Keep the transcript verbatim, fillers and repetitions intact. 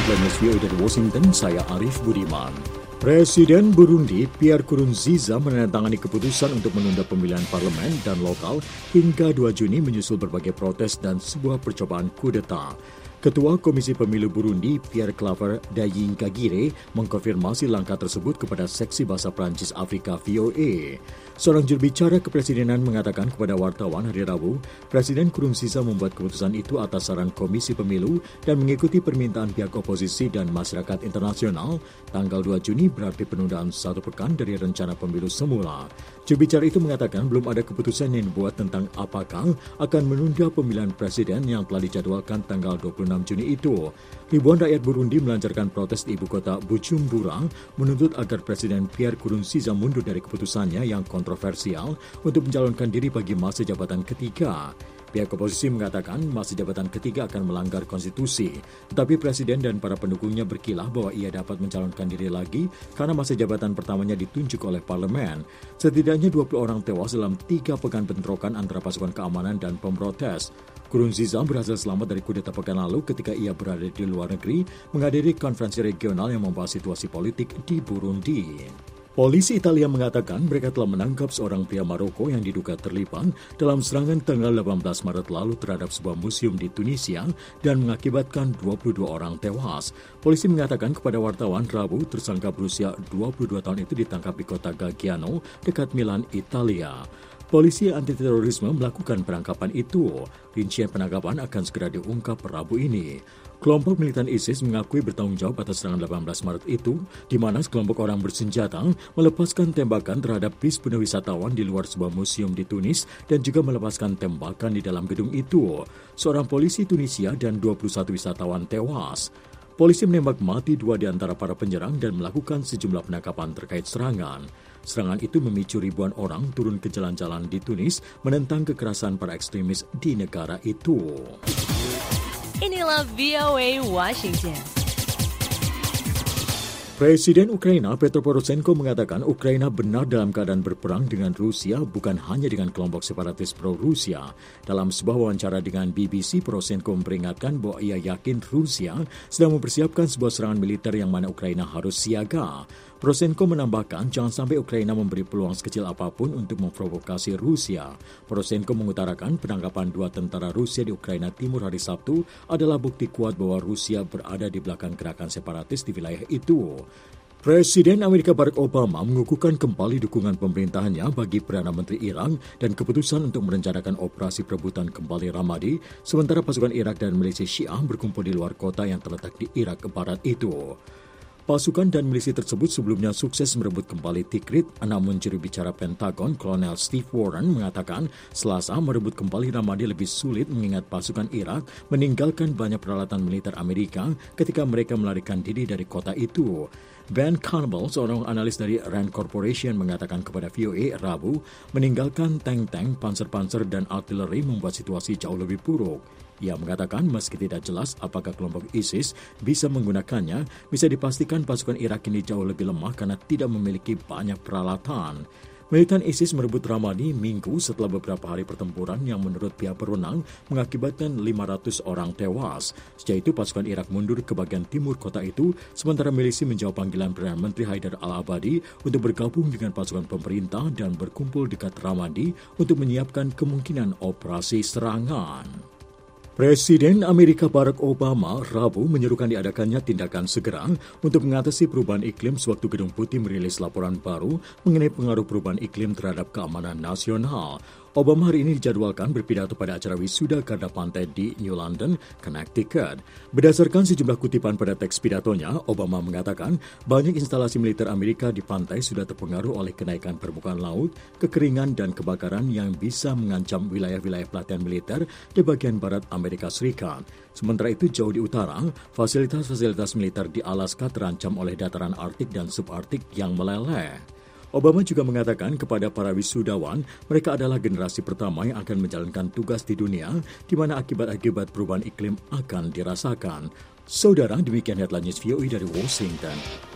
headline news V O A dari Washington, saya Arif Budiman. Presiden Burundi Pierre Nkurunziza menandatangani keputusan untuk menunda pemilihan parlemen dan lokal hingga dua Juni menyusul berbagai protes dan sebuah percobaan kudeta. Ketua Komisi Pemilu Burundi, Pierre Claver Dayinkagire, mengkonfirmasi langkah tersebut kepada seksi bahasa Prancis Afrika V O A. Seorang jurubicara kepresidenan mengatakan kepada wartawan hari Rabu, Presiden Nkurunziza membuat keputusan itu atas saran Komisi Pemilu dan mengikuti permintaan pihak oposisi dan masyarakat internasional. Tanggal dua Juni berarti penundaan satu pekan dari rencana pemilu semula. Jurubicara itu mengatakan belum ada keputusan yang dibuat tentang apakah akan menunda pemilihan presiden yang telah dijadwalkan tanggal dua puluh enam Juni itu. Ribuan rakyat Burundi melancarkan protes di ibu kota Bujumbura menuntut agar Presiden Pierre Nkurunziza mundur dari keputusannya yang kontroversial untuk mencalonkan diri bagi masa jabatan ketiga. Pihak oposisi mengatakan masa jabatan ketiga akan melanggar konstitusi, tetapi Presiden dan para pendukungnya berkilah bahwa ia dapat mencalonkan diri lagi karena masa jabatan pertamanya ditunjuk oleh parlemen. Setidaknya dua puluh orang tewas dalam tiga pekan bentrokan antara pasukan keamanan dan pemprotes. Nkurunziza berhasil selamat dari kudeta pekan lalu ketika ia berada di luar negeri menghadiri konferensi regional yang membahas situasi politik di Burundi. Polisi Italia mengatakan mereka telah menangkap seorang pria Maroko yang diduga terlibat dalam serangan tanggal delapan belas Maret lalu terhadap sebuah museum di Tunisia dan mengakibatkan dua puluh dua orang tewas. Polisi mengatakan kepada wartawan Rabu tersangka berusia dua puluh dua tahun itu ditangkap di kota Gaggiano dekat Milan, Italia. Polisi anti-terorisme melakukan penangkapan itu. Rincian penangkapan akan segera diungkap Rabu ini. Kelompok militan ISIS mengakui bertanggung jawab atas serangan delapan belas Maret itu, di mana sekelompok orang bersenjata melepaskan tembakan terhadap bis penuh wisatawan di luar sebuah museum di Tunis dan juga melepaskan tembakan di dalam gedung itu. Seorang polisi Tunisia dan dua puluh satu wisatawan tewas. Polisi menembak mati dua di antara para penyerang dan melakukan sejumlah penangkapan terkait serangan. Serangan itu memicu ribuan orang turun ke jalan-jalan di Tunis menentang kekerasan para ekstremis di negara itu. Inilah V O A Washington. Presiden Ukraina Petro Poroshenko mengatakan Ukraina benar dalam keadaan berperang dengan Rusia bukan hanya dengan kelompok separatis pro-Rusia. Dalam sebuah wawancara dengan B B C, Poroshenko memperingatkan bahwa ia yakin Rusia sedang mempersiapkan sebuah serangan militer yang mana Ukraina harus siaga. Poroshenko menambahkan jangan sampai Ukraina memberi peluang sekecil apapun untuk memprovokasi Rusia. Poroshenko mengutarakan penangkapan dua tentara Rusia di Ukraina Timur hari Sabtu adalah bukti kuat bahwa Rusia berada di belakang gerakan separatis di wilayah itu. Presiden Amerika Barack Obama mengukuhkan kembali dukungan pemerintahannya bagi Perdana Menteri Iran dan keputusan untuk merencanakan operasi perebutan kembali Ramadi, sementara pasukan Irak dan milisi Syiah berkumpul di luar kota yang terletak di Irak Barat itu. Pasukan dan milisi tersebut sebelumnya sukses merebut kembali Tikrit, namun juru bicara Pentagon, Kolonel Steve Warren mengatakan Selasa merebut kembali Ramadi lebih sulit mengingat pasukan Irak meninggalkan banyak peralatan militer Amerika ketika mereka melarikan diri dari kota itu. Ben Campbell, seorang analis dari Rand Corporation, mengatakan kepada V O A Rabu, meninggalkan tank-tank, panser-panser, dan artileri membuat situasi jauh lebih buruk. Ia mengatakan meski tidak jelas apakah kelompok ISIS bisa menggunakannya, bisa dipastikan pasukan Irak ini jauh lebih lemah karena tidak memiliki banyak peralatan. Militan ISIS merebut Ramadi minggu setelah beberapa hari pertempuran yang menurut pihak berwenang mengakibatkan lima ratus orang tewas. Sejak itu pasukan Irak mundur ke bagian timur kota itu, sementara milisi menjawab panggilan Perdana Menteri Haidar al-Abadi untuk bergabung dengan pasukan pemerintah dan berkumpul dekat Ramadi untuk menyiapkan kemungkinan operasi serangan. Presiden Amerika Barack Obama Rabu menyerukan diadakannya tindakan segera untuk mengatasi perubahan iklim sewaktu Gedung Putih merilis laporan baru mengenai pengaruh perubahan iklim terhadap keamanan nasional. Obama hari ini dijadwalkan berpidato pada acara wisuda Garda Pantai di New London, Connecticut. Berdasarkan sejumlah kutipan pada teks pidatonya, Obama mengatakan banyak instalasi militer Amerika di pantai sudah terpengaruh oleh kenaikan permukaan laut, kekeringan, dan kebakaran yang bisa mengancam wilayah-wilayah pelatihan militer di bagian barat Amerika Serikat. Sementara itu jauh di utara, fasilitas-fasilitas militer di Alaska terancam oleh dataran Arktik dan subarktik yang meleleh. Obama juga mengatakan kepada para wisudawan, mereka adalah generasi pertama yang akan menjalankan tugas di dunia, di mana akibat-akibat perubahan iklim akan dirasakan. Saudara, demikian headline news V O A dari Washington.